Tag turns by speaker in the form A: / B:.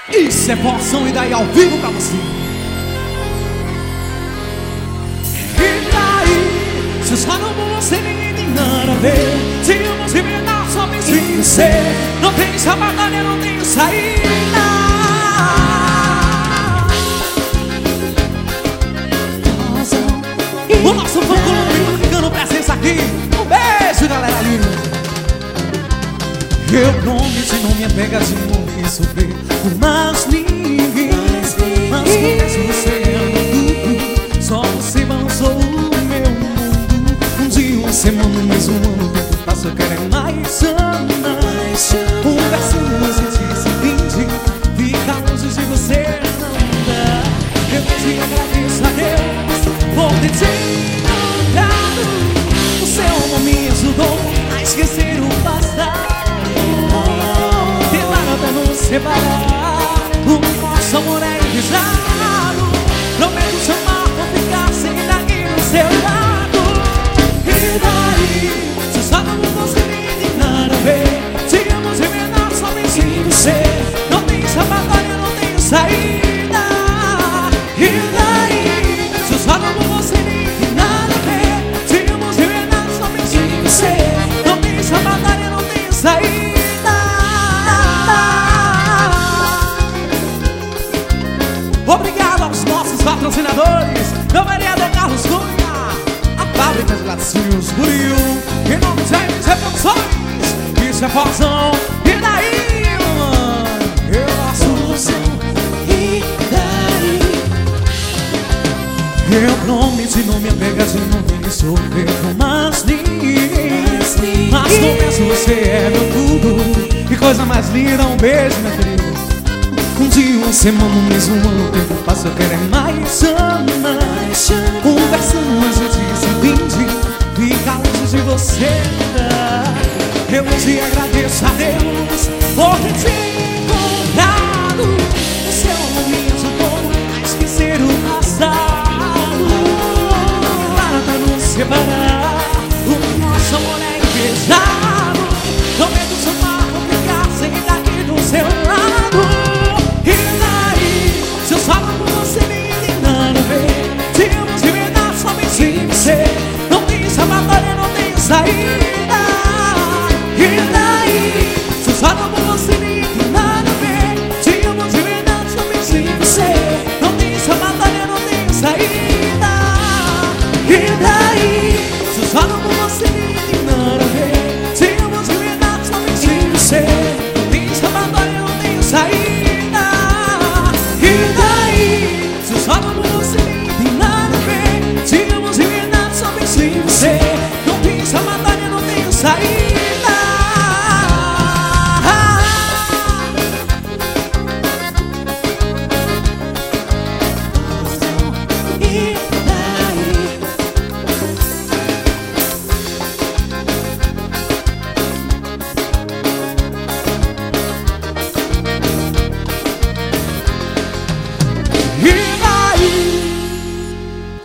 A: Isso é porção e daí ao vivo pra você. E daí, se só não vou você ninguém tem nada a ver. Se eu não se verdade, só penso em você. Não tem sabatalha, não tenho saída. O nosso fã colombiano ficando presença aqui. Um beijo, galera linda. Eu prometo não me apega de novo e sofrer por mais ninguém. Mas confesso, você ama tudo. Só você balançou o meu mundo. Um dia, uma semana, mais um ano. O tempo passa, eu quero é mais ama. Um versinho, mas disse 20. Fica longe de você, não dá. Eu te agradeço a Deus por ter te encontrado. O seu amor me ajudou a esquecer o passado. Separar, o nosso amor é invisado. Prometo te amar, vou ficar sempre aqui no seu lado. E daí, se só não conseguir nem nada a ver. Se amo de verdade, só penso em você. Não tem escapatória, não tenho saída. E daí, se só não conseguir nem nada a ver. Se amo de verdade, só penso em você. Não tem escapatória, não tenho saída. Obrigado aos nossos patrocinadores, meu vereador Carlos Cunha, a fábrica de laticínios Buril, em nome de MG Produções, isso é porção. E daí, mano, eu assumo. E daí, eu prometo não me apega de novo e sofrer com mais ninguém. Mas confesso, você é meu tudo. Que coisa mais linda, um beijo, minha querida. Um dia, uma semana, um mês, um ano, o tempo passa, eu quero é mais ama. Um versinho, mas eu disse 20. Fica longe de você, eu te agradeço a Deus por ter te encontrado.